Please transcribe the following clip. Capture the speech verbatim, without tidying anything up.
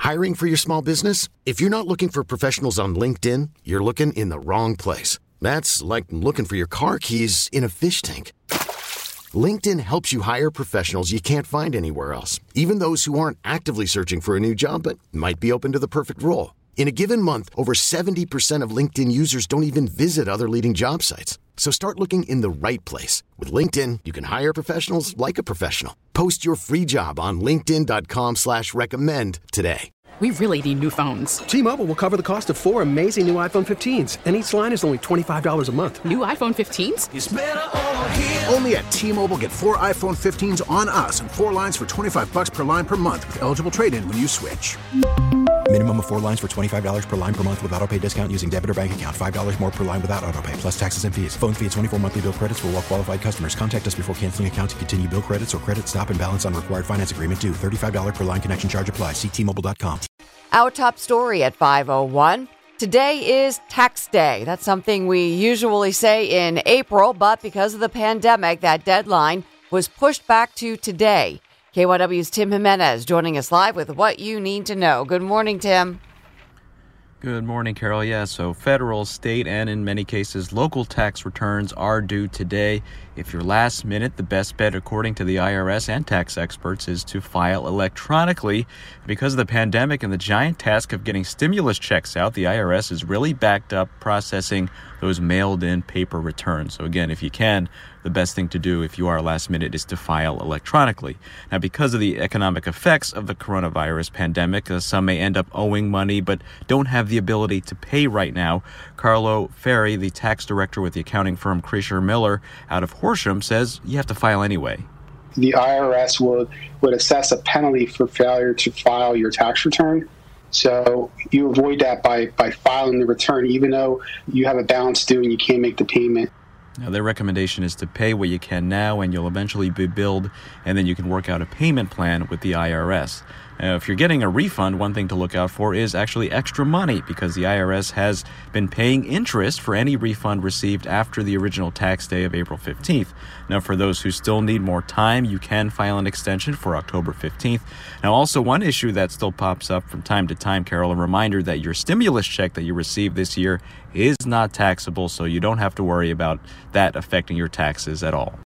Hiring for your small business? If you're not looking for professionals on LinkedIn, you're looking in the wrong place. That's like looking for your car keys in a fish tank. LinkedIn helps you hire professionals you can't find anywhere else, even those who aren't actively searching for a new job but might be open to the perfect role. In a given month, over seventy percent of LinkedIn users don't even visit other leading job sites. So start looking in the right place. With LinkedIn, you can hire professionals like a professional. Post your free job on linkedin.com slash recommend today. We really need new phones. T-Mobile will cover the cost of four amazing new iPhone fifteens, and each line is only twenty-five dollars a month. New iPhone fifteens? It's better over here. Only at T-Mobile, get four iPhone fifteens on us and four lines for twenty-five dollars per line per month with eligible trade-in when you switch. Minimum of four lines for twenty-five dollars per line per month with autopay discount using debit or bank account. five dollars more per line without autopay, plus taxes and fees. Phone fee at twenty-four monthly bill credits for well-qualified customers. Contact us before canceling account to continue bill credits or credit stop and balance on required finance agreement due. thirty-five dollars per line connection charge applies. See T Mobile dot com. Our top story at five oh one. Today is tax day. That's something we usually say in April, but because of the pandemic, that deadline was pushed back to today. K Y W's Tim Jimenez joining us live with what you need to know. Good morning, Tim. Good morning, Carol. Yeah, so federal, state, and in many cases, local tax returns are due today. If you're last minute, the best bet, according to the I R S and tax experts, is to file electronically. Because of the pandemic and the giant task of getting stimulus checks out, the I R S is really backed up processing those mailed-in paper returns. So again, if you can, the best thing to do if you are last minute is to file electronically. Now, because of the economic effects of the coronavirus pandemic, uh, some may end up owing money but don't have the ability to pay right now. Carlo Ferri, the tax director with the accounting firm Kreischer Miller out of Horsham, says you have to file anyway. The I R S would, would assess a penalty for failure to file your tax return. So you avoid that by, by filing the return, even though you have a balance due and you can't make the payment. Now, their recommendation is to pay what you can now, and you'll eventually be billed, and then you can work out a payment plan with the I R S. Now, if you're getting a refund, one thing to look out for is actually extra money, because the I R S has been paying interest for any refund received after the original tax day of April fifteenth. Now, for those who still need more time, you can file an extension for October fifteenth. Now, also one issue that still pops up from time to time, Carol, a reminder that your stimulus check that you received this year is not taxable, so you don't have to worry about that affecting your taxes at all.